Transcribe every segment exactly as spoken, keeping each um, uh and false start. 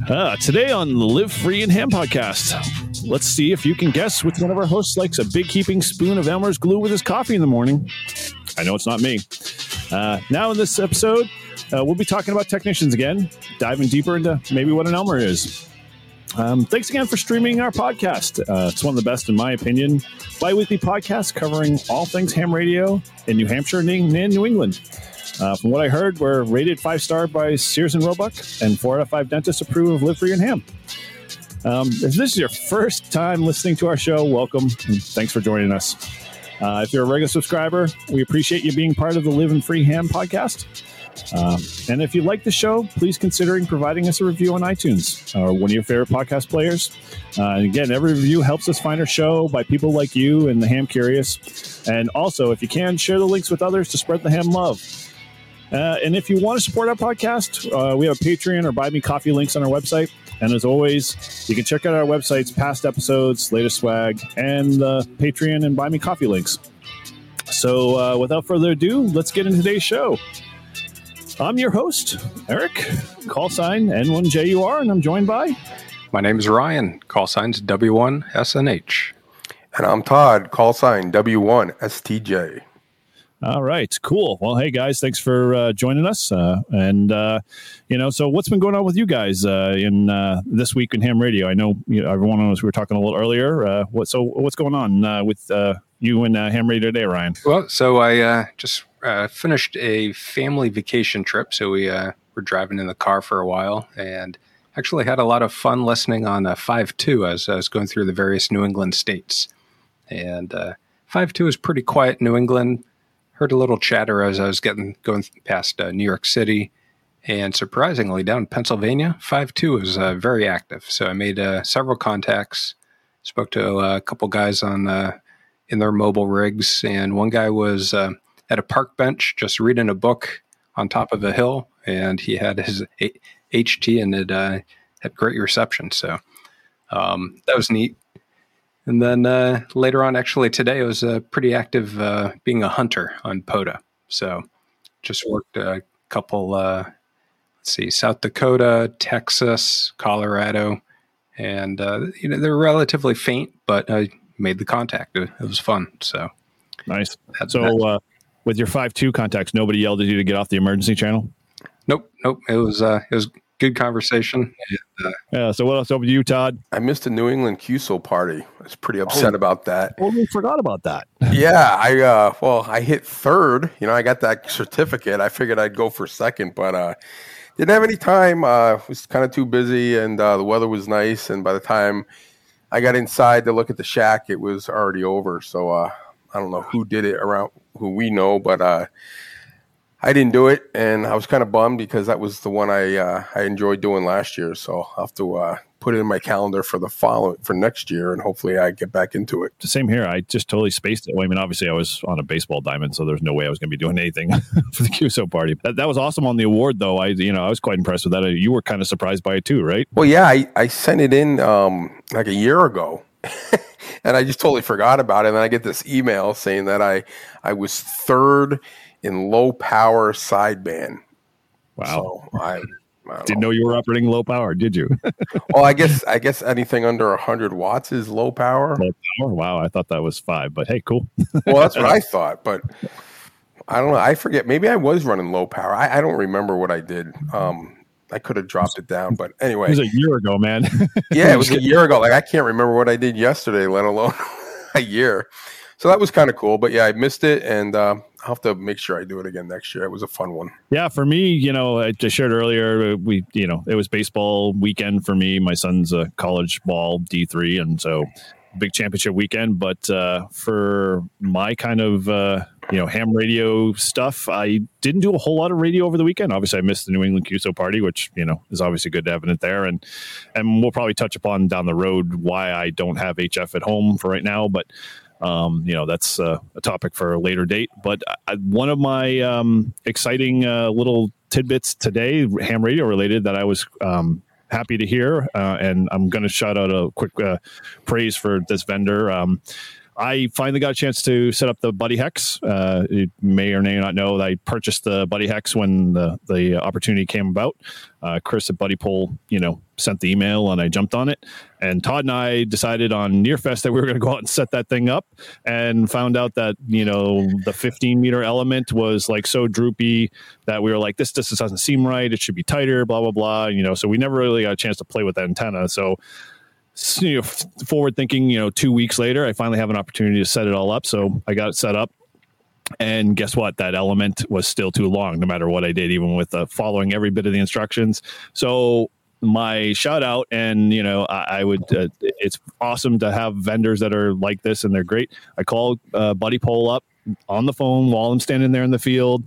Uh, today on the Live Free and Ham podcast, let's see if you can guess which one of our hosts likes a big heaping spoon of Elmer's glue with his coffee in the morning. I know it's not me. Uh, now in this episode, uh, we'll be talking about technicians again, diving deeper into maybe what an Elmer is. Um, thanks again for streaming our podcast. Uh, it's one of the best, in my opinion, bi-weekly podcasts covering all things ham radio in New Hampshire and in New England. Uh, from what I heard, we're rated five-star by Sears and Roebuck, and four out of five dentists approve of Live Free and Ham. Um, if this is your first time listening to our show, welcome, and thanks for joining us. Uh, if you're a regular subscriber, we appreciate you being part of the Live and Free Ham podcast. Um, and if you like the show, please consider providing us a review on iTunes or one of your favorite podcast players. Uh, and again, every review helps us find our show by people like you and the Ham Curious. And also, if you can, share the links with others to spread the ham love. Uh, and if you want to support our podcast, uh, we have a Patreon or Buy Me Coffee links on our website. And as always, you can check out our website's past episodes, latest swag, and the Patreon and Buy Me Coffee links. So uh, without further ado, let's get into today's show. I'm your host, Eric, call sign N one J U R, and I'm joined by... My name is Ryan, call signs W one S N H. And I'm Todd, call sign W one S T J. All right, cool. Well, hey, guys, thanks for uh, joining us. Uh, and, uh, you know, so what's been going on with you guys uh, in uh, this week in Ham Radio? I know, you know everyone knows we were talking a little earlier. Uh, what So what's going on uh, with uh, you and uh, Ham Radio today, Ryan? Well, so I uh, just uh, finished a family vacation trip. So we uh, were driving in the car for a while and actually had a lot of fun listening on uh, five two as I was going through the various New England states. And uh, five two is pretty quiet in New England. Heard a little chatter as I was getting going past uh, New York City, and surprisingly, down in Pennsylvania, five two is uh, very active. So I made uh, several contacts, spoke to uh, a couple guys on uh, in their mobile rigs, and one guy was uh, at a park bench just reading a book on top of a hill, and he had his a- H T and it uh, had great reception. So um, that was neat. And then uh, later on, actually today, I was uh, pretty active uh, being a hunter on P O D A. So just worked a couple, uh, let's see, South Dakota, Texas, Colorado. And, uh, you know, they're relatively faint, but I made the contact. It, it was fun. So nice. That, so that, uh, with your five two contacts, nobody yelled at you to get off the emergency channel? Nope. Nope. It was, uh, it was good conversation. And, uh, yeah. So what else over to you, Todd? I missed the New England Q S O party. I was pretty upset oh, about that. Totally forgot about that. yeah. I, uh, well, I hit third, you know, I got that certificate. I figured I'd go for second, but, uh, didn't have any time. Uh, was kind of too busy and, uh, the weather was nice. And by the time I got inside to look at the shack, it was already over. So, uh, I don't know who did it around who we know, but, uh, I didn't do it, and I was kind of bummed because that was the one I uh, I enjoyed doing last year. So I'll have to uh, put it in my calendar for the follow for next year, and hopefully I get back into it. Same here. I just totally spaced it. Well, I mean, obviously I was on a baseball diamond, so there's no way I was going to be doing anything for the Q S O party. That, that was awesome on the award, though. I you know I was quite impressed with that. You were kind of surprised by it too, right? Well, yeah, I, I sent it in um, like a year ago. And I just totally forgot about it. And then I get this email saying that I I was third in low power sideband. Wow. So I, I didn't know. know you were operating low power, did you? well, I guess I guess anything under one hundred watts is low power. Low power? Wow, I thought that was five, but hey, cool. Well, that's what I thought, but I don't know. I forget. Maybe I was running low power. I, I don't remember what I did. Um, I could have dropped it down, but anyway. It was a year ago, man. yeah, it was a year ago. Like I can't remember what I did yesterday, let alone a year. So that was kind of cool, but yeah, I missed it, and uh, I'll have to make sure I do it again next year. It was a fun one. Yeah, for me, you know, I just shared earlier, we, you know, it was baseball weekend for me. My son's a college ball D three, and so big championship weekend. But uh, for my kind of, uh, you know, ham radio stuff, I didn't do a whole lot of radio over the weekend. Obviously, I missed the New England Q S O party, which, you know, is obviously good evident there. And and we'll probably touch upon down the road why I don't have H F at home for right now. But Um, you know, that's uh, a topic for a later date. But I, one of my um, exciting uh, little tidbits today, ham radio related, that I was um, happy to hear, uh, and I'm going to shout out a quick uh, praise for this vendor. Um, I finally got a chance to set up the Buddy Hex. Uh, you may or may not know that I purchased the Buddy Hex when the, the opportunity came about. Uh, Chris at Buddy Pole, you know, sent the email and I jumped on it. And Todd and I decided on Nearfest that we were going to go out and set that thing up, and found out that, you know, the fifteen meter element was like so droopy that we were like, this, this doesn't seem right. It should be tighter, blah, blah, blah. You know, so we never really got a chance to play with that antenna. So, you know, forward thinking, you know, two weeks later, I finally have an opportunity to set it all up. So I got it set up. And guess what? That element was still too long, no matter what I did, even with uh, following every bit of the instructions. So my shout out, and, you know, I, I would, uh, it's awesome to have vendors that are like this, and they're great. I called uh, Buddy Pole up on the phone while I'm standing there in the field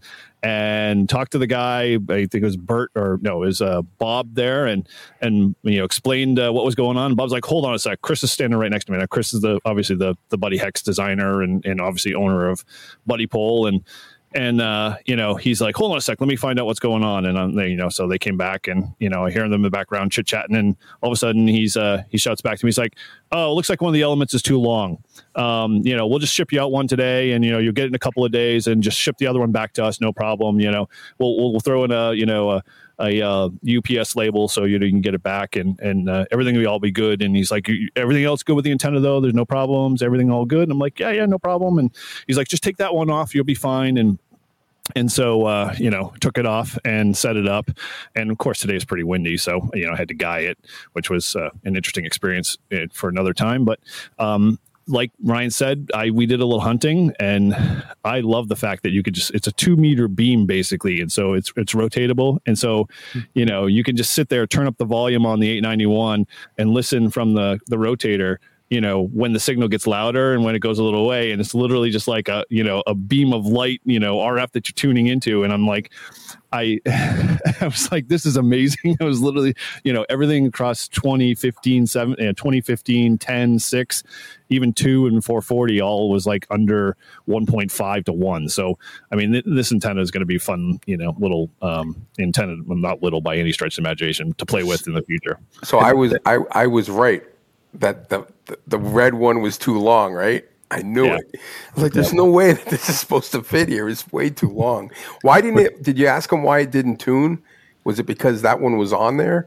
and talked to the guy. I think it was Bert, or no, it was uh, Bob there, and and you know, explained uh, what was going on. Bob's like, hold on a sec. Chris is standing right next to me. Now, Chris is the obviously the the Buddy Hex designer and and obviously owner of Buddy Pole, and and uh, you know, he's like, hold on a sec, let me find out what's going on. And I'm, you know, so they came back, and you know, I hear them in the background chit chatting, and all of a sudden he's uh, he shouts back to me. He's like, oh, it looks like one of the elements is too long. Um, you know, we'll just ship you out one today, and you know, you'll get it in a couple of days, and just ship the other one back to us, no problem. You know, we'll we'll, we'll throw in a you know a, a uh, U P S label so you, know, you can get it back, and and uh, everything will all be good. And he's like, everything else good with the antenna though? There's no problems. Everything all good? And I'm like, yeah, yeah, no problem. And he's like, just take that one off, you'll be fine. And And so, uh, you know, took it off and set it up. And of course, today is pretty windy. So, you know, I had to guy it, which was uh, an interesting experience for another time. But um, like Ryan said, I we did a little hunting, and I love the fact that you could just, it's a two meter beam basically. And so it's it's rotatable. And so, you know, you can just sit there, turn up the volume on the eight ninety-one and listen from the, the rotator, you know, when the signal gets louder and when it goes a little away. And it's literally just like a, you know, a beam of light, you know, R F that you're tuning into. And I'm like, I, I was like, this is amazing. I was literally, you know, everything across twenty, fifteen, seven, you know, twenty, fifteen, ten, six, even two and four forty, all was like under one point five to one. So, I mean, th- this antenna is going to be fun, you know, little um, antenna, well, not little by any stretch of imagination, to play with in the future. So I was, I, I was right that the, the the red one was too long, right? I knew yeah. it. I was like, there's yeah. no way that this is supposed to fit here. It's way too long. Why didn't it? Did you ask him why it didn't tune? Was it because that one was on there?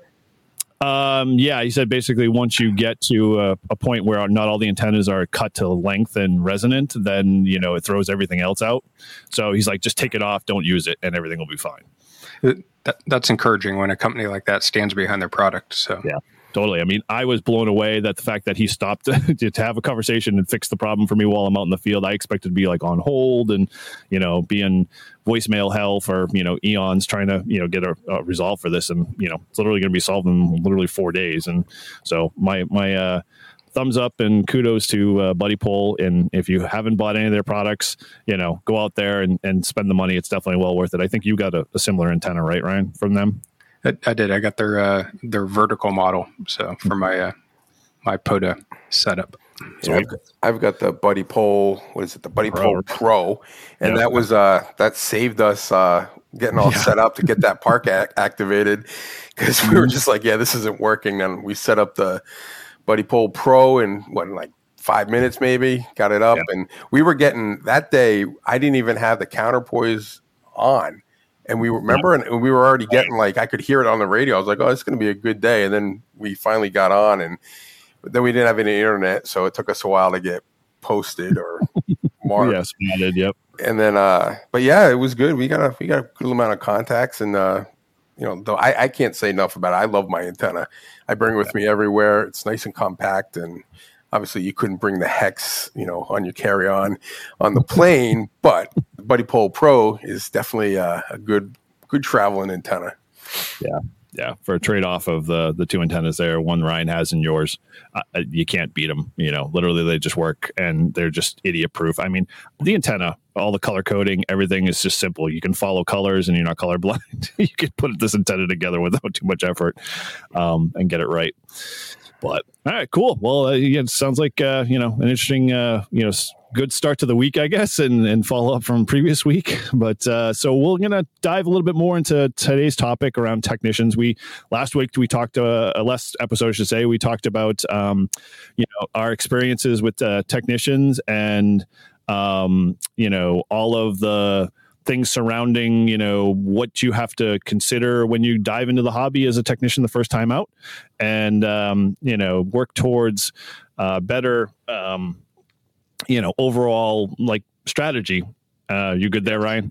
Um, yeah, he said basically once you get to a, a point where not all the antennas are cut to length and resonant, then, you know, it throws everything else out. So he's like, just take it off, don't use it, and everything will be fine. That, that's encouraging when a company like that stands behind their product. So yeah. Totally. I mean, I was blown away that the fact that he stopped to, to have a conversation and fix the problem for me while I'm out in the field. I expected to be like on hold and, you know, be in voicemail hell for, you know, eons trying to, you know, get a, a resolve for this. And, you know, it's literally going to be solved in literally four days. And so my, my, uh, thumbs up and kudos to uh, Buddy Pole. And if you haven't bought any of their products, you know, go out there and, and spend the money. It's definitely well worth it. I think you got a, a similar antenna, right, Ryan, from them? I, I did. I got their uh, their vertical model, so for my uh, my POTA setup. So yeah, I've, got, I've got the Buddy Pole. What is it? The Buddy Pole Pro, and yeah. that was uh, that saved us uh, getting all yeah. set up to get that park a- activated because we were just like, yeah, this isn't working. And we set up the Buddy Pole Pro in what, in like five minutes maybe. Got it up, yeah. and we were getting that day. I didn't even have the counterpoise on. And we remember, and we were already getting like, I could hear it on the radio. I was like, oh, it's going to be a good day. And then we finally got on, and then we didn't have any internet. So it took us a while to get posted or marked. Yes, we did. Yep. And then, uh, but yeah, it was good. We got a, we got a good amount of contacts, and, uh, you know, though I, I can't say enough about it. I love my antenna. I bring it with me everywhere. It's nice and compact, and obviously you couldn't bring the Hex, you know, on your carry-on on the plane, but the Buddy Pole Pro is definitely a, a good, good traveling antenna. Yeah. Yeah. For a trade-off of the, the two antennas there, one Ryan has and yours, uh, you can't beat them. You know, literally they just work and they're just idiot proof. I mean, the antenna, all the color coding, everything is just simple. You can follow colors and you're not colorblind. You can put this antenna together without too much effort um, and get it right. But all right, cool. Well, uh, yeah, it sounds like, uh, you know, an interesting, uh, you know, good start to the week, I guess, and, and follow up from previous week. But uh, so we're going to dive a little bit more into today's topic around technicians. We last week we talked uh, a last episode, I should say, we talked about um, you know our experiences with uh, technicians and um, you know all of the things surrounding, you know, what you have to consider when you dive into the hobby as a technician the first time out, and, um, you know, work towards uh, better, um, you know, overall like strategy. Uh, you good there, Ryan?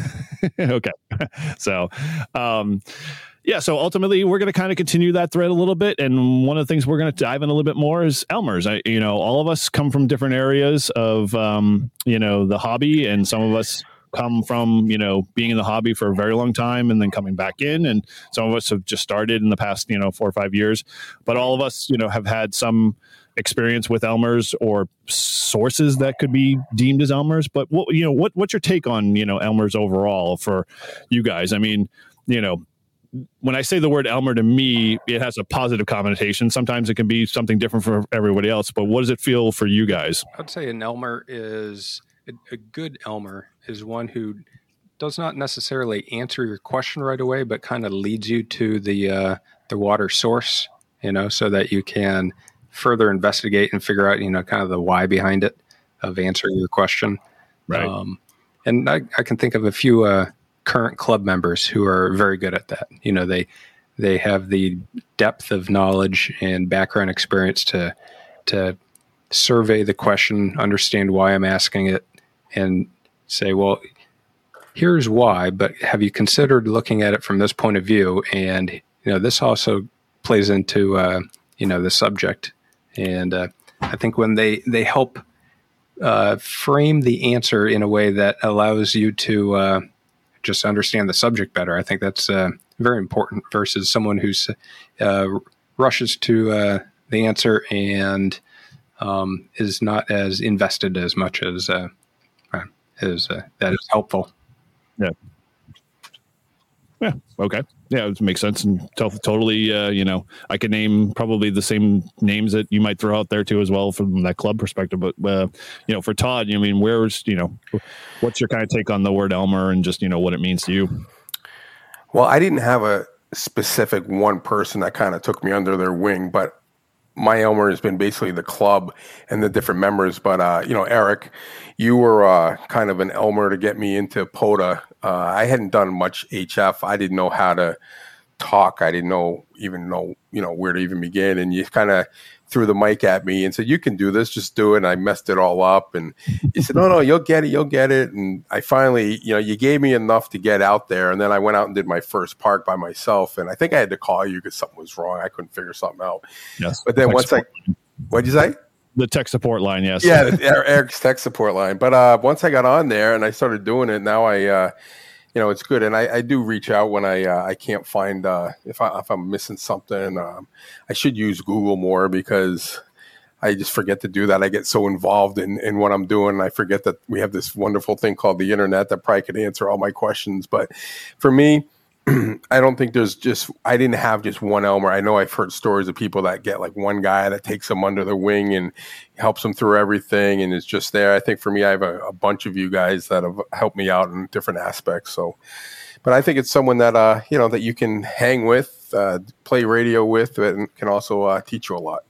Okay. So, um, yeah, so ultimately we're going to kind of continue that thread a little bit. And one of the things we're going to dive in a little bit more is Elmer's. I, you know, all of us come from different areas of, um, you know, the hobby, and some of us come from, you know, being in the hobby for a very long time and then coming back in. And some of us have just started in the past, you know, four or five years. But all of us, you know, have had some experience with Elmer's or sources that could be deemed as Elmer's. But what, you know, what, what's your take on, you know, Elmer's overall for you guys? I mean, you know, when I say the word Elmer, to me, it has a positive connotation. Sometimes it can be something different for everybody else. But what does it feel for you guys? I'd say an Elmer is a good Elmer is one who does not necessarily answer your question right away, but kind of leads you to the uh, the water source, you know, so that you can further investigate and figure out, you know, kind of the why behind it of answering your question. Right. Um, and I, I can think of a few uh, current club members who are very good at that. You know, they they have the depth of knowledge and background experience to to survey the question, understand why I'm asking it, and say, well, here's why, but have you considered looking at it from this point of view? And, you know, this also plays into, uh, you know, the subject. And uh, I think when they, they help uh, frame the answer in a way that allows you to uh, just understand the subject better, I think that's uh, very important versus someone who's uh, rushes to uh, the answer and um, is not as invested as much as uh, is uh, that is helpful. Yeah. Yeah. Okay. Yeah, it makes sense and to- totally. Uh, you know, I could name probably the same names that you might throw out there too as well from that club perspective. But uh, you know, for Todd, I mean, where's you know, what's your kind of take on the word Elmer and just you know what it means to you? Well, I didn't have a specific one person that kind of took me under their wing, but my Elmer has been basically the club and the different members. But, uh, you know, Eric, you were uh, kind of an Elmer to get me into POTA. Uh, I hadn't done much H F. I didn't know how to talk. I didn't know even know, you know, where to even begin. And you kind of threw the mic at me and said, you can do this, just do it. And I messed it all up. And you said, no, no, you'll get it. You'll get it. And I finally, you know, you gave me enough to get out there. And then I went out and did my first park by myself. And I think I had to call you because something was wrong. I couldn't figure something out. Yes. But then tech once support. I, what'd you say? The tech support line. Yes. Yeah. The, Eric's tech support line. But uh, once I got on there and I started doing it, now I, uh, you know, it's good. And I, I do reach out when I uh, I can't find, uh, if, I, if I'm missing something. Um, I should use Google more because I just forget to do that. I get so involved in, in what I'm doing. I forget that we have this wonderful thing called the internet that probably could answer all my questions. But for me, I don't think there's just, I didn't have just one Elmer. I know I've heard stories of people that get like one guy that takes them under their wing and helps them through everything and is just there. I think for me, I have a, a bunch of you guys that have helped me out in different aspects. So, but I think it's someone that, uh, you know, that you can hang with, uh, play radio with, and can also uh, teach you a lot.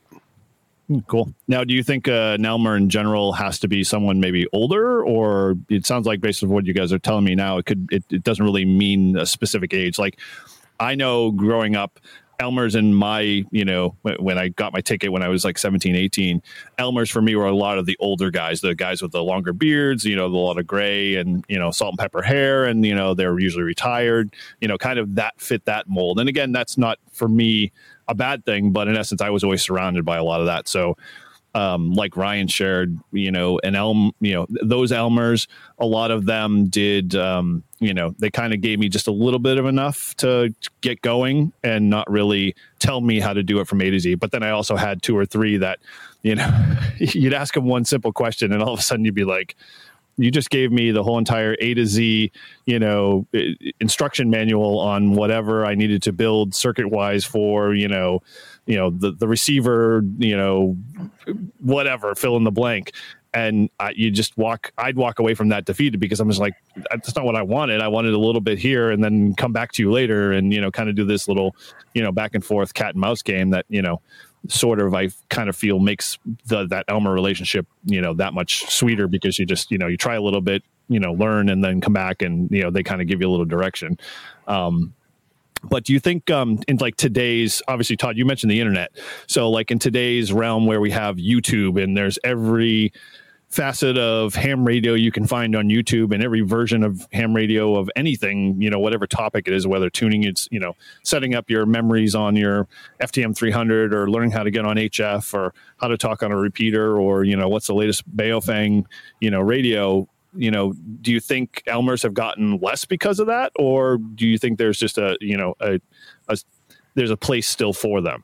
Cool. Now, do you think uh, an Elmer in general has to be someone maybe older, or it sounds like based on what you guys are telling me now, it could it, it doesn't really mean a specific age. Like I know growing up, Elmer's in my, you know, when I got my ticket when I was like seventeen, eighteen, Elmer's for me were a lot of the older guys, the guys with the longer beards, you know, the lot of gray and, you know, salt and pepper hair. And, you know, they're usually retired, you know, kind of that fit that mold. And again, that's not for me a bad thing, but in essence, I was always surrounded by a lot of that. So um, like Ryan shared, you know, an Elm, you know, those Elmers, a lot of them did, um, you know, they kind of gave me just a little bit of enough to get going and not really tell me how to do it from A to Z. But then I also had two or three that, you know, you'd ask them one simple question and all of a sudden you'd be like, you just gave me the whole entire A to Z, you know, instruction manual on whatever I needed to build circuit wise for, you know, you know, the, the receiver, you know, whatever, fill in the blank. and I, you just walk, I'd walk away from that defeated because I'm just like, that's not what I wanted. I wanted a little bit here and then come back to you later and, you know, kind of do this little, you know, back and forth cat and mouse game that, you know, sort of, I kind of feel makes the, that Elmer relationship, you know, that much sweeter because you just, you know, you try a little bit, you know, learn and then come back and, you know, they kind of give you a little direction. Um, But do you think um, in like today's, obviously, Todd, you mentioned the internet. So like in today's realm where we have YouTube and there's every facet of ham radio you can find on YouTube and every version of ham radio of anything, you know, whatever topic it is, whether tuning, it's, you know, setting up your memories on your F T M three hundred or learning how to get on H F or how to talk on a repeater or, you know, what's the latest Baofeng, you know, radio. You know, do you think Elmers have gotten less because of that, or do you think there's just a, you know, a, a there's a place still for them?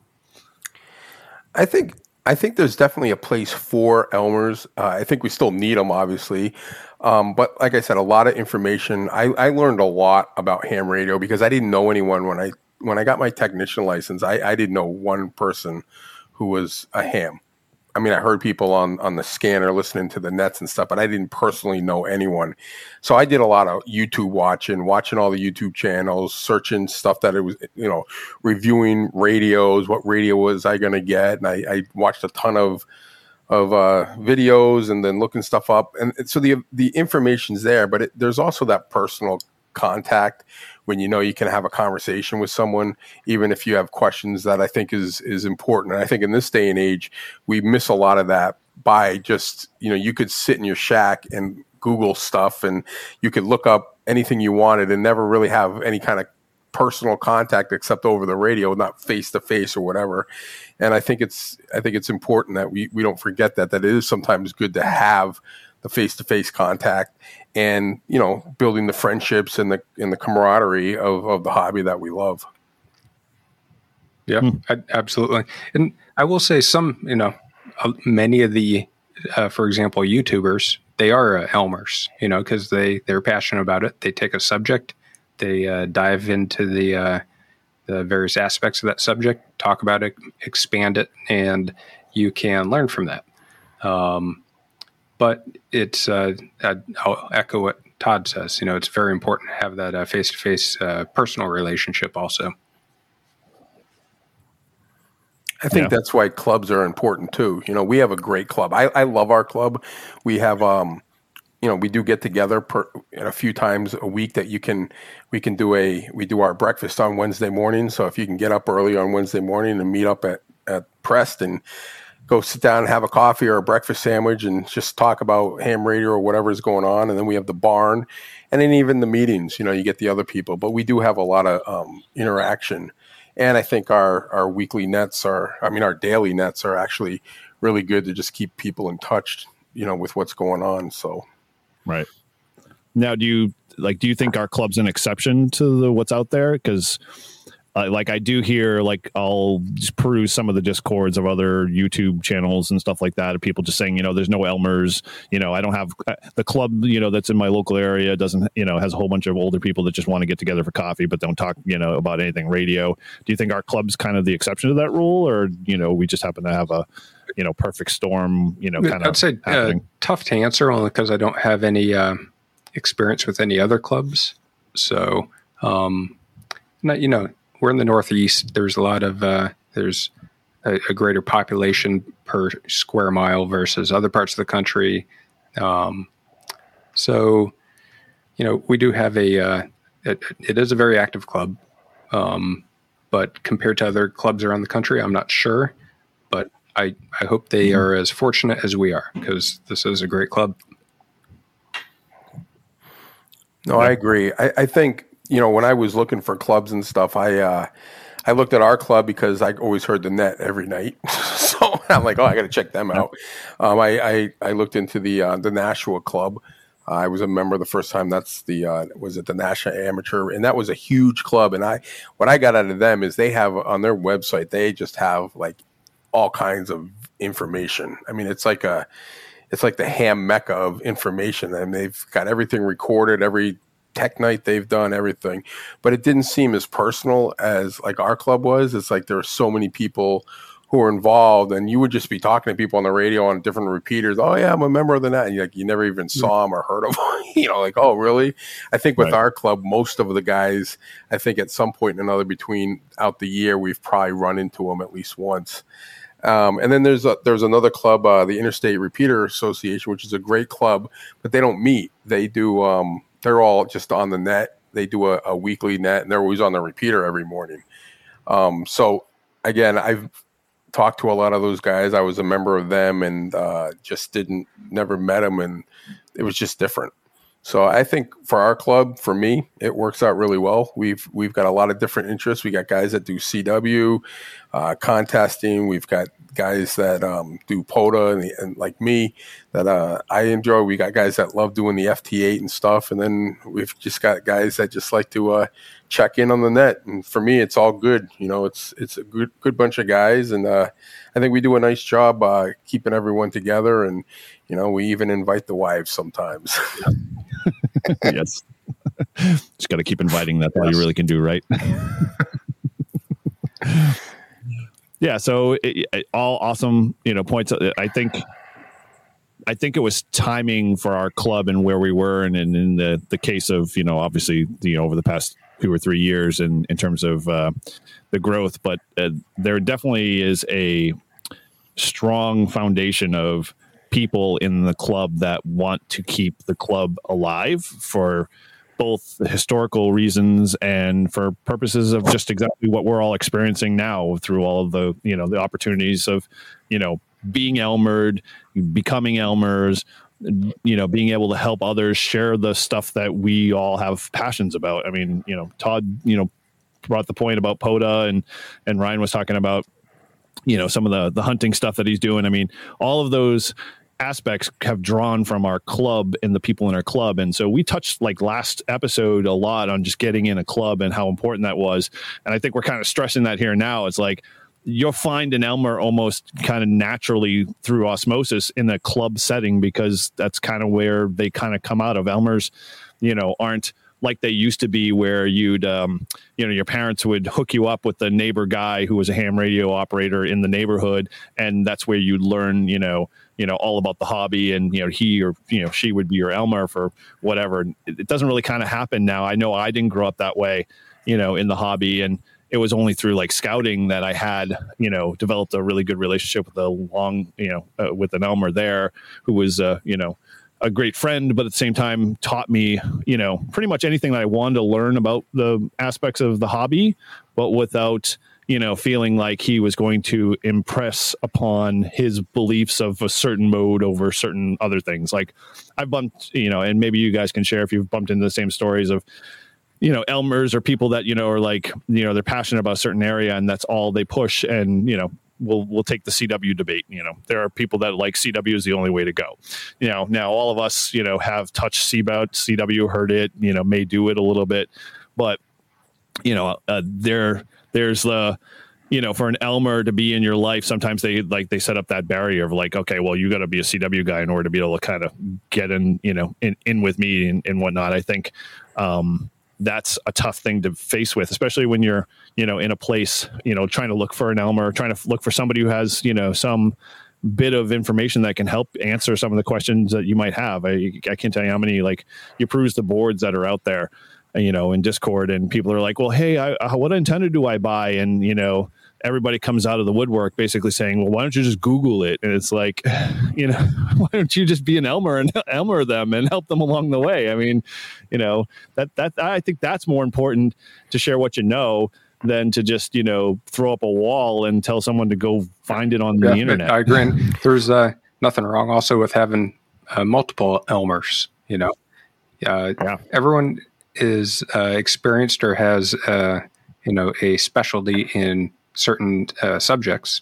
I think I think there's definitely a place for Elmers. Uh, I think we still need them, obviously, um, but like I said, a lot of information. I, I learned a lot about ham radio because I didn't know anyone when I when I got my technician license. I, I didn't know one person who was a ham. I mean, I heard people on, on the scanner listening to the nets and stuff, but I didn't personally know anyone. So I did a lot of YouTube watching, watching all the YouTube channels, searching stuff that it was, you know, reviewing radios, what radio was I going to get. And I, I watched a ton of of uh, videos and then looking stuff up. And so the the information's there, but it, there's also that personal contact when you know you can have a conversation with someone, even if you have questions that I think is is important. And I think in this day and age, we miss a lot of that by just, you know, you could sit in your shack and Google stuff and you could look up anything you wanted and never really have any kind of personal contact except over the radio, not face to face or whatever. And I think it's I think it's important that we, we don't forget that, that it is sometimes good to have the face-to-face contact and, you know, building the friendships and the and the camaraderie of, of the hobby that we love. Yeah, hmm. I, absolutely. And I will say some, you know, uh, many of the, uh, for example, YouTubers, they are uh, Elmers, you know, because they, they're passionate about it. They take a subject, they uh, dive into the, uh, the various aspects of that subject, talk about it, expand it, and you can learn from that. Um, But it's, uh, I'll echo what Todd says. You know, it's very important to have that uh, face-to-face uh, personal relationship also. I think yeah. that's why clubs are important too. You know, we have a great club. I, I love our club. We have, um, you know, we do get together per, a few times a week that you can, we can do a, we do our breakfast on Wednesday morning. So if you can get up early on Wednesday morning and meet up at, at Preston, go sit down and have a coffee or a breakfast sandwich and just talk about ham radio or whatever is going on. And then we have the barn and then even the meetings, you know, you get the other people, but we do have a lot of um, interaction. And I think our, our weekly nets are, I mean, our daily nets are actually really good to just keep people in touch, you know, with what's going on. So. Right. Now, do you like, do you think our club's an exception to the, what's out there? Because Uh, like I do hear, like I'll just peruse some of the discords of other YouTube channels and stuff like that, of people just saying, you know, there's no Elmers, you know, I don't have uh, the club, you know, that's in my local area doesn't, you know, has a whole bunch of older people that just want to get together for coffee, but don't talk, you know, about anything radio. Do you think our club's kind of the exception to that rule, or, you know, we just happen to have a, you know, perfect storm, you know, kind of? I'd say uh, tough to answer only because I don't have any uh, experience with any other clubs. So, um, not, you know, we're in the Northeast. There's a lot of, uh, there's a, a greater population per square mile versus other parts of the country. Um, so, you know, we do have a, uh, it, it is a very active club. Um, but compared to other clubs around the country, I'm not sure, but I, I hope they mm-hmm. are as fortunate as we are, because this is a great club. No, I agree. I, I think, you know, when I was looking for clubs and stuff, I uh, I looked at our club because I always heard the net every night. So I'm like, oh, I got to check them out. Um, I, I I looked into the uh, the Nashua Club. Uh, I was a member the first time. That's the uh, was it the Nashua Amateur, and that was a huge club. And I what I got out of them is they have on their website, they just have like all kinds of information. I mean, it's like a it's like the ham mecca of information, and they've got everything recorded, every tech night they've done, everything. But it didn't seem as personal as like our club was. It's like there are so many people who who are involved, and you would just be talking to people on the radio on different repeaters. Oh yeah, I'm a member of the net. And you like you never even saw them or heard of them. You know, like, oh really? I think with right. our club, most of the guys, I think at some point or another between out the year, we've probably run into them at least once. Um, and then there's a, there's another club, uh, the Interstate Repeater Association, which is a great club, but they don't meet. They do. Um, they're all just on the net. They do a, a weekly net, and they're always on the repeater every morning. Um, so again, I've talked to a lot of those guys. I was a member of them, and uh, just didn't never met them, and it was just different. So I think for our club, for me, it works out really well. We've we've got a lot of different interests. We got guys that do C W, uh, contesting. We've got guys that um, do POTA, and, and like me, that uh, I enjoy. We got guys that love doing the F T eight and stuff, and then we've just got guys that just like to uh, check in on the net. And for me, it's all good. You know, it's it's a good good bunch of guys, and uh, I think we do a nice job uh, keeping everyone together. And you know, we even invite the wives sometimes. Yes. Just got to keep inviting. That's all you really can do, right? Yeah. So it, it, all awesome, you know, points. I think, I think it was timing for our club and where we were. And, and in the, the case of, you know, obviously, you know, over the past two or three years and in terms of uh, the growth, but uh, there definitely is a strong foundation of people in the club that want to keep the club alive for both historical reasons and for purposes of just exactly what we're all experiencing now through all of the, you know, the opportunities of, you know, being Elmered, becoming Elmers, you know, being able to help others share the stuff that we all have passions about. I mean, you know, Todd, you know, brought the point about POTA, and, and Ryan was talking about, you know, some of the, the hunting stuff that he's doing. I mean, all of those aspects have drawn from our club and the people in our club. And so we touched like last episode a lot on just getting in a club and how important that was. And I think we're kind of stressing that here now. It's like, you'll find an Elmer almost kind of naturally through osmosis in a club setting, because that's kind of where they kind of come out of. Elmers, you know, aren't like they used to be, where you'd, um, you know, your parents would hook you up with the neighbor guy who was a ham radio operator in the neighborhood. And that's where you'd learn, you know, you know, all about the hobby, and, you know, he or, you know, she would be your Elmer for whatever. It, it doesn't really kind of happen now. I know I didn't grow up that way, you know, in the hobby. And it was only through like scouting that I had, you know, developed a really good relationship with a long, you know, uh, with an Elmer there who was, uh, you know, a great friend, but at the same time taught me, you know, pretty much anything that I wanted to learn about the aspects of the hobby, but without, you know, feeling like he was going to impress upon his beliefs of a certain mode over certain other things. Like I've bumped, you know, and maybe you guys can share if you've bumped into the same stories of, you know, Elmers or people that, you know, are like, you know, they're passionate about a certain area and that's all they push. And, you know, we'll, we'll take the C W debate. You know, there are people that like C W is the only way to go. You know, now all of us, you know, have touched C W, heard it, you know, may do it a little bit, but, you know, uh, there, there's the, you know, for an Elmer to be in your life, sometimes they like, they set up that barrier of like, okay, well, you got to be a C W guy in order to be able to kind of get in, you know, in, in with me and, and whatnot. I think, um, that's a tough thing to face with, especially when you're, you know, in a place, you know, trying to look for an Elmer, trying to look for somebody who has, you know, some bit of information that can help answer some of the questions that you might have. I, I can't tell you how many, like, you peruse the boards that are out there, you know, in Discord, and people are like, well, hey, I, uh, what antenna do I buy? And, you know, everybody comes out of the woodwork basically saying, well, why don't you just Google it? And it's like, you know, why don't you just be an Elmer and Elmer them and help them along the way? I mean, you know, that, that, I think that's more important to share what you know than to just, you know, throw up a wall and tell someone to go find it on yeah, the internet. I agree. There's uh, nothing wrong also with having uh, multiple Elmers, you know, uh, yeah. Everyone is uh, experienced or has, uh, you know, a specialty in certain uh, subjects.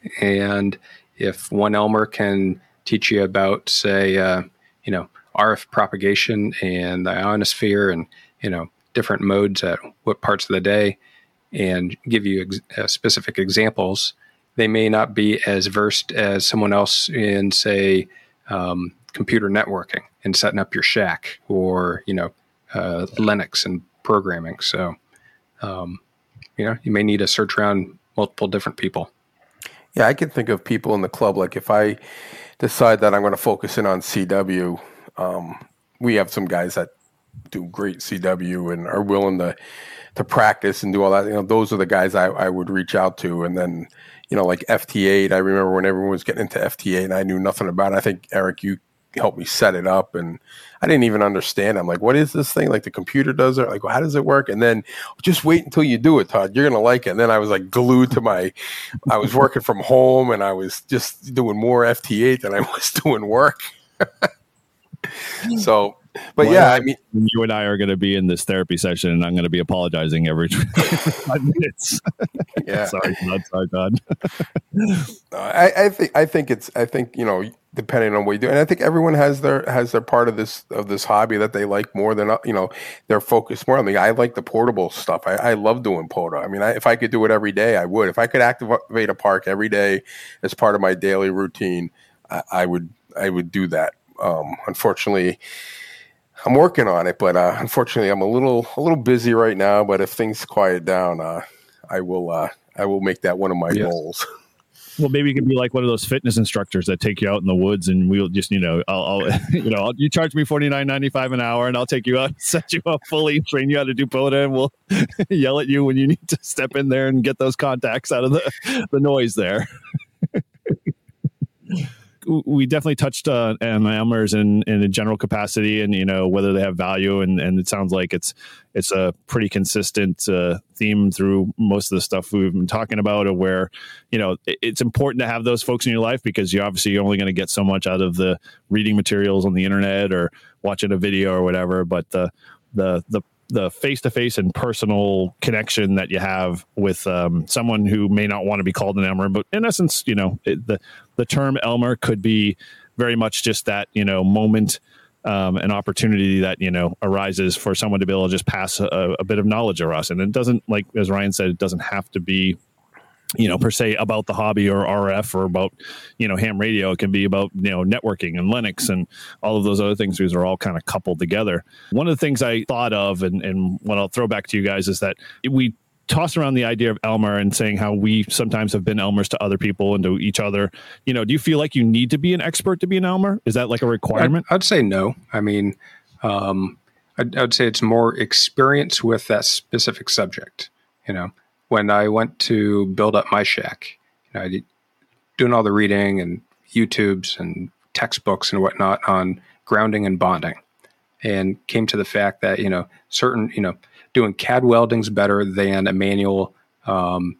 And if one Elmer can teach you about, say, uh, you know, R F propagation and the ionosphere and, you know, different modes at what parts of the day, and give you ex- uh, specific examples, they may not be as versed as someone else in, say, um, computer networking and setting up your shack, or, you know, uh, Linux and programming. So, um, you know, you may need to search around multiple different people. Yeah, I can think of people in the club, like if I decide that I'm going to focus in on C W, um, we have some guys that do great C W and are willing to to practice and do all that. You know, those are the guys I, I would reach out to. And then, you know, like F T eight, I remember when everyone was getting into F T eight and I knew nothing about it. I think, Eric, you helped me set it up and I didn't even understand. I'm like, what is this thing? Like the computer does it? Like, well, how does it work? And then just wait until you do it, Todd. You're going to like it. And then I was like glued to my, I was working from home and I was just doing more F T eight than I was doing work. So, but well, yeah, I mean, you and I are going to be in this therapy session, and I'm going to be apologizing every five minutes. Yeah, sorry, Todd. Sorry, Todd. I, I think I think it's I think you know depending on what you do, and I think everyone has their has their part of this of this hobby that they like more than you know they're focused more on. I mean, I like the portable stuff. I, I love doing Poda. I mean, I, if I could do it every day, I would. If I could activate a park every day as part of my daily routine, I, I would I would do that. Um, unfortunately, I'm working on it, but uh, unfortunately, I'm a little a little busy right now. But if things quiet down, uh, I will uh, I will make that one of my yes. goals. Well, maybe you can be like one of those fitness instructors that take you out in the woods, and we'll just you know I'll, I'll you know I'll, you charge me forty-nine ninety-five an hour, and I'll take you out, set you up fully, train you how to do Poda, and we'll yell at you when you need to step in there and get those contacts out of the the noise there. We definitely touched uh, on Elmer's in, in a general capacity, and you know whether they have value, and, and it sounds like it's it's a pretty consistent uh, theme through most of the stuff we've been talking about. Of where you know it, it's important to have those folks in your life because you obviously you're only going to get so much out of the reading materials on the internet or watching a video or whatever. But the the the the face-to-face and personal connection that you have with um, someone who may not want to be called an Elmer, but in essence, you know, it, the the term Elmer could be very much just that, you know, moment, um, an opportunity that, you know, arises for someone to be able to just pass a, a bit of knowledge across. And it doesn't, like, as Ryan said, it doesn't have to be, you know, per se about the hobby or R F or about, you know, ham radio. It can be about, you know, networking and Linux and all of those other things. These are all kind of coupled together. One of the things I thought of and, and what I'll throw back to you guys is that we toss around the idea of Elmer and saying how we sometimes have been Elmers to other people and to each other. You know, do you feel like you need to be an expert to be an Elmer? Is that like a requirement? I'd, I'd say no. I mean, um, I'd, I'd say it's more experience with that specific subject, you know. When I went to build up my shack, you know, I did doing all the reading and YouTubes and textbooks and whatnot on grounding and bonding, and came to the fact that, you know, certain, you know, doing C A D welding's better than a manual um,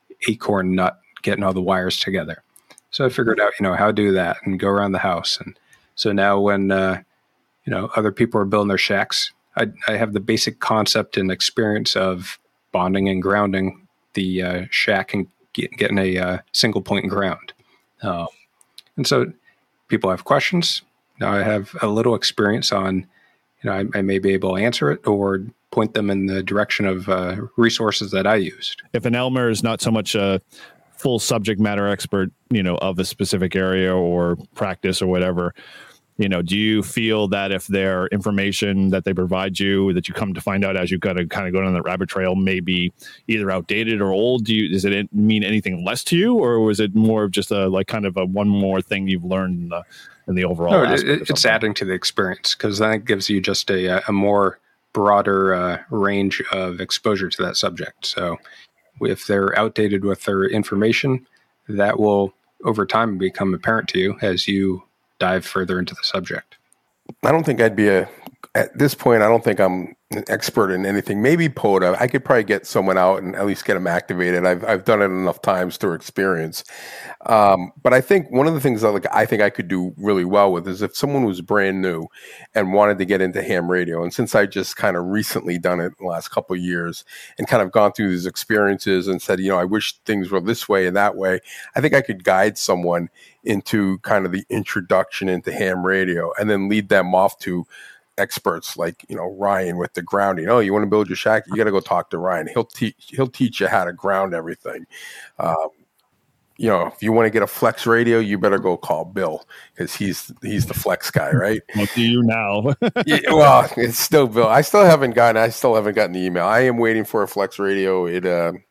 acorn nut getting all the wires together. So I figured out, you know, how to do that and go around the house. And so now when, uh, you know, other people are building their shacks, I, I have the basic concept and experience of bonding and grounding the uh, shack and get, getting a uh, single point ground. Um, and so people have questions. Now I have a little experience on, you know, I, I may be able to answer it or point them in the direction of uh, resources that I used. If an Elmer is not so much a full subject matter expert, you know, of a specific area or practice or whatever, you know, do you feel that if their information that they provide you, that you come to find out as you kind of kind of go down that rabbit trail, may be either outdated or old? Do you, does it mean anything less to you, or was it more of just a like kind of a one more thing you've learned in the in the overall? No, it, it's adding to the experience because then it gives you just a a more broader uh, range of exposure to that subject. So if they're outdated with their information, that will over time become apparent to you as you dive further into the subject. I don't think I'd be a, at this point, I don't think I'm an expert in anything. Maybe Poda. I could probably get someone out and at least get them activated. I've I've done it enough times through experience. Um, but I think one of the things that like I think I could do really well with is if someone was brand new and wanted to get into ham radio. And since I just kind of recently done it in the last couple of years and kind of gone through these experiences and said, you know, I wish things were this way and that way, I think I could guide someone into kind of the introduction into ham radio and then lead them off to experts like, you know, Ryan with the grounding. Oh, you want to build your shack? You got to go talk to Ryan. He'll teach, he'll teach you how to ground everything. Um, you know, if you want to get a flex radio, you better go call Bill because he's, he's the flex guy, right? What do you now? Yeah, well, it's still Bill. I still haven't gotten, I still haven't gotten the email. I am waiting for a flex radio. It, uh,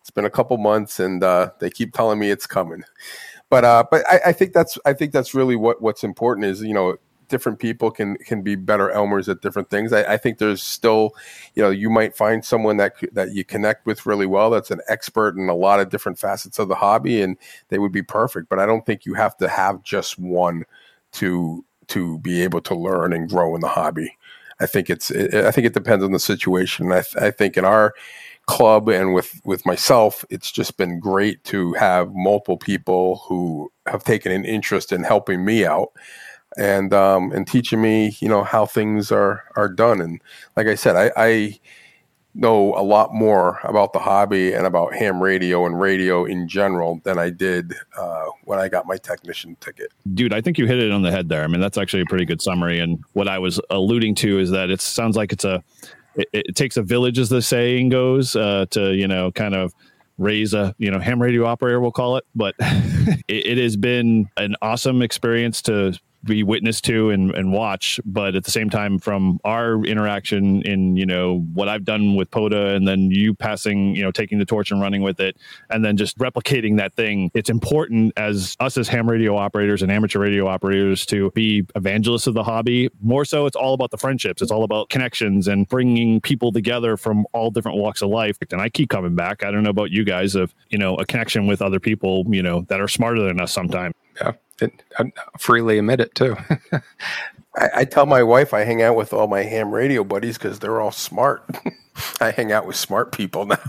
It's been a couple months, and uh, they keep telling me it's coming. But uh, but I, I think that's I think that's really what, what's important is, you know, different people can can be better Elmers at different things. I, I think there's still, you know, you might find someone that that you connect with really well that's an expert in a lot of different facets of the hobby, and they would be perfect. But I don't think you have to have just one to to be able to learn and grow in the hobby. I think it's it, I think it depends on the situation. I, th- I think in our club and with, with myself, it's just been great to have multiple people who have taken an interest in helping me out and um, and teaching me, you know, how things are are done. And like I said, I, I know a lot more about the hobby and about ham radio and radio in general than I did uh, when I got my technician ticket. Dude, I think you hit it on the head there. I mean, that's actually a pretty good summary. And what I was alluding to is that it sounds like it's a, it, it takes a village, as the saying goes, uh, to, you know, kind of raise a, you know, ham radio operator, we'll call it. But it, it has been an awesome experience to be witness to and, and watch, but at the same time, from our interaction in, you know, what I've done with POTA and then you passing, you know, taking the torch and running with it and then just replicating that thing, it's important as us as ham radio operators and amateur radio operators to be evangelists of the hobby. More so, it's all about the friendships. It's all about connections and bringing people together from all different walks of life. And I keep coming back. I don't know about you guys, of, you know, a connection with other people, you know, that are smarter than us sometimes. Yeah. It, I freely admit it too. I, I tell my wife I hang out with all my ham radio buddies because they're all smart. I hang out with smart people now.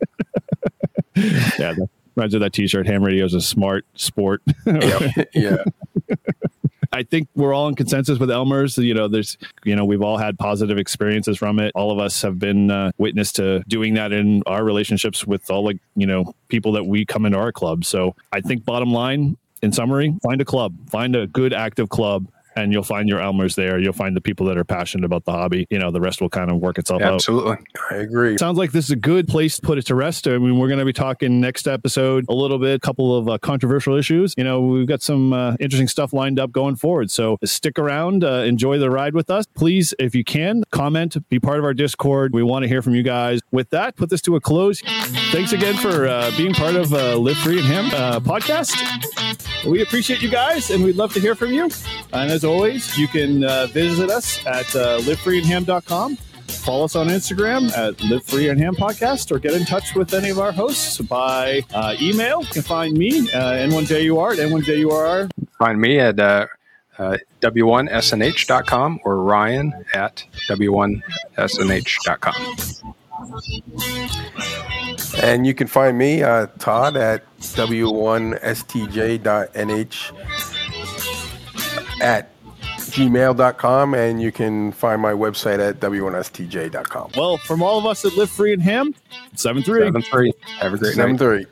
Yeah, imagine that T-shirt. Ham radio is a smart sport. Yeah, yeah. I think we're all in consensus with Elmer's. You know, there's, you know, we've all had positive experiences from it. All of us have been uh, witness to doing that in our relationships with all, like, you know, people that we come into our club. So I think bottom line, in summary, find a club, find a good active club, and you'll find your Elmers there. You'll find the people that are passionate about the hobby. You know, the rest will kind of work itself yeah, out. Absolutely. I agree. Sounds like this is a good place to put it to rest. I mean, we're going to be talking next episode a little bit, a couple of uh, controversial issues. You know, we've got some uh, interesting stuff lined up going forward. So stick around, uh, enjoy the ride with us. Please, if you can, comment, be part of our Discord. We want to hear from you guys. With that, put this to a close. Thanks again for uh, being part of uh, Live Free and Ham uh, podcast. We appreciate you guys, and we'd love to hear from you. And as always, you can uh, visit us at uh, live free and ham dot com. Follow us on Instagram at Live Free and Ham Podcast, or get in touch with any of our hosts by uh, email. You can find me, uh, N one J U R at N one J U R. Find me at uh, uh, W one S N H dot com or Ryan at W one S N H dot com. And you can find me, uh, Todd, at W one S T J dot N H at gmail dot com, and you can find my website at W one S T J dot com. Well, from all of us at Live Free and Ham, seven three. seven three. Have a great night. seven three.